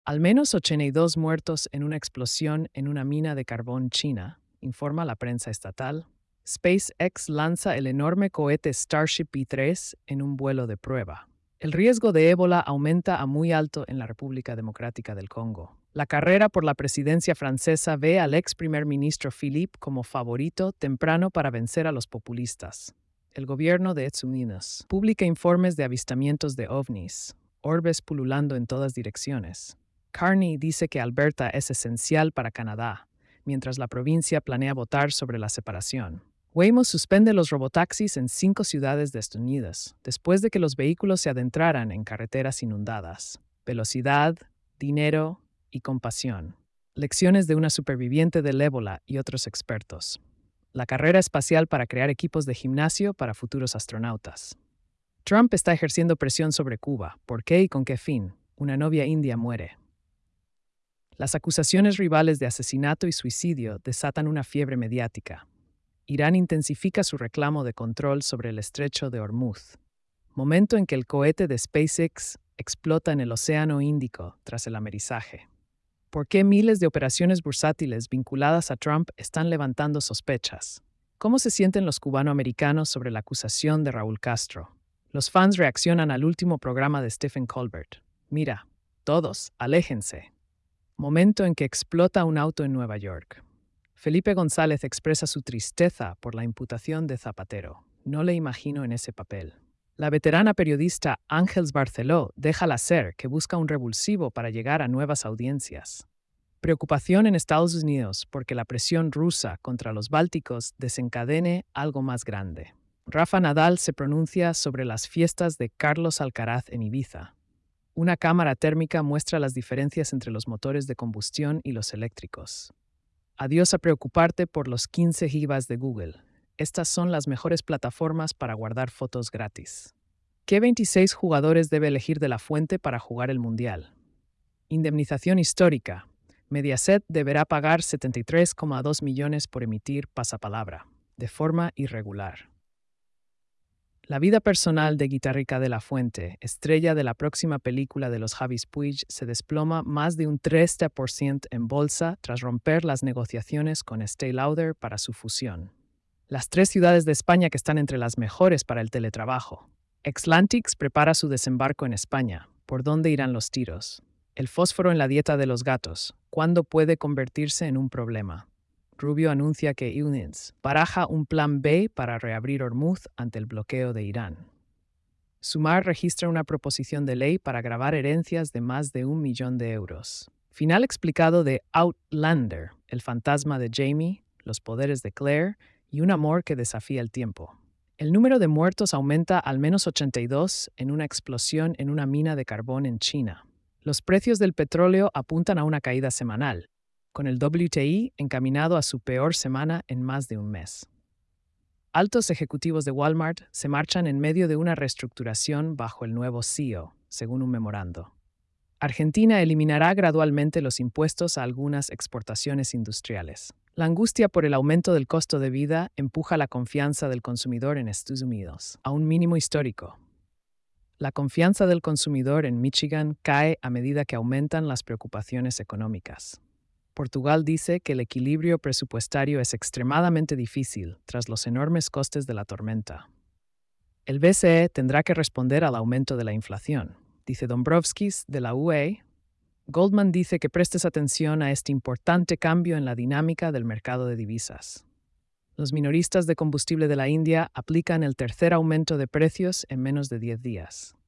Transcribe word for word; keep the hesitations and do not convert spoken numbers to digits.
Al menos ochenta y dos muertos en una explosión en una mina de carbón china, informa la prensa estatal. SpaceX lanza el enorme cohete Starship B tres en un vuelo de prueba. El riesgo de ébola aumenta a muy alto en la República Democrática del Congo. La carrera por la presidencia francesa ve al ex primer ministro Philippe como favorito temprano para vencer a los populistas. El gobierno de Estados Unidos publica informes de avistamientos de ovnis, orbes pululando en todas direcciones. Carney dice que Alberta es esencial para Canadá, mientras la provincia planea votar sobre la separación. Waymo suspende los robotaxis en cinco ciudades de Estados Unidos, después de que los vehículos se adentraran en carreteras inundadas. Velocidad, dinero y compasión. Lecciones de una superviviente del ébola y otros expertos. La carrera espacial para crear equipos de gimnasio para futuros astronautas. Trump está ejerciendo presión sobre Cuba. ¿Por qué y con qué fin? Una novia india muere. Las acusaciones rivales de asesinato y suicidio desatan una fiebre mediática. Irán intensifica su reclamo de control sobre el estrecho de Hormuz, momento en que el cohete de SpaceX explota en el Océano Índico tras el amerizaje. ¿Por qué miles de operaciones bursátiles vinculadas a Trump están levantando sospechas? ¿Cómo se sienten los cubanoamericanos sobre la acusación de Raúl Castro? Los fans reaccionan al último programa de Stephen Colbert. Mira, todos, aléjense. Momento en que explota un auto en Nueva York. Felipe González expresa su tristeza por la imputación de Zapatero. No le imagino en ese papel. La veterana periodista Ángels Barceló deja la SER, que busca un revulsivo para llegar a nuevas audiencias. Preocupación en Estados Unidos porque la presión rusa contra los bálticos desencadene algo más grande. Rafa Nadal se pronuncia sobre las fiestas de Carlos Alcaraz en Ibiza. Una cámara térmica muestra las diferencias entre los motores de combustión y los eléctricos. Adiós a preocuparte por los quince gigas de Google. Estas son las mejores plataformas para guardar fotos gratis. ¿Qué veintiséis jugadores debe elegir de la fuente para jugar el Mundial? Indemnización histórica. Mediaset deberá pagar setenta y tres coma dos millones por emitir pasapalabra, de forma irregular. La vida personal de Guitarrica de la Fuente, estrella de la próxima película de los Javis Puig, se desploma más de un treinta por ciento en bolsa tras romper las negociaciones con Estée Lauder para su fusión. Las tres ciudades de España que están entre las mejores para el teletrabajo. Xlantix prepara su desembarco en España. ¿Por dónde irán los tiros? El fósforo en la dieta de los gatos. ¿Cuándo puede convertirse en un problema? Rubio anuncia que Unions baraja un plan B para reabrir Hormuz ante el bloqueo de Irán. Sumar registra una proposición de ley para gravar herencias de más de un millón de euros. Final explicado de Outlander, el fantasma de Jamie, los poderes de Claire y un amor que desafía el tiempo. El número de muertos aumenta al menos ochenta y dos en una explosión en una mina de carbón en China. Los precios del petróleo apuntan a una caída semanal, con el W T I encaminado a su peor semana en más de un mes. Altos ejecutivos de Walmart se marchan en medio de una reestructuración bajo el nuevo C E O, según un memorando. Argentina eliminará gradualmente los impuestos a algunas exportaciones industriales. La angustia por el aumento del costo de vida empuja la confianza del consumidor en Estados Unidos a un mínimo histórico. La confianza del consumidor en Michigan cae a medida que aumentan las preocupaciones económicas. Portugal dice que el equilibrio presupuestario es extremadamente difícil tras los enormes costes de la tormenta. El B C E tendrá que responder al aumento de la inflación, dice Dombrovskis de la U E. Goldman dice que prestes atención a este importante cambio en la dinámica del mercado de divisas. Los minoristas de combustible de la India aplican el tercer aumento de precios en menos de diez días.